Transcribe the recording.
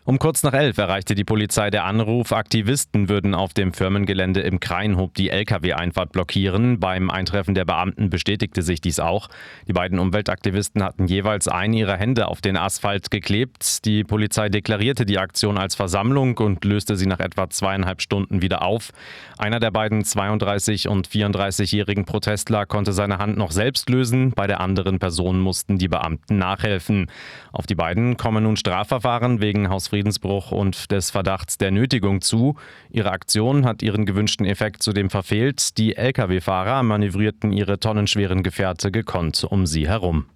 Um kurz nach 11 erreichte die Polizei der Anruf, Aktivisten würden auf dem Firmengelände im Krainhof die Lkw-Einfahrt blockieren. Beim Eintreffen der Beamten bestätigte sich dies auch. Die beiden Umweltaktivisten hatten jeweils eine ihrer Hände auf den Asphalt geklebt. Die Polizei deklarierte die Aktion als Versammlung und löste sie nach etwa 2,5 Stunden wieder auf. Einer der beiden 32- und 34-jährigen Protestler konnte seine Hand noch selbst lösen. Bei der anderen Person mussten die Beamten nachhelfen. Auf die beiden kommen nun Strafverfahren wegen Hausfriedensbruch und des Verdachts der Nötigung zu. Ihre Aktion hat ihren gewünschten Effekt zudem verfehlt. Die Lkw-Fahrer manövrierten ihre tonnenschweren Gefährte gekonnt um sie herum.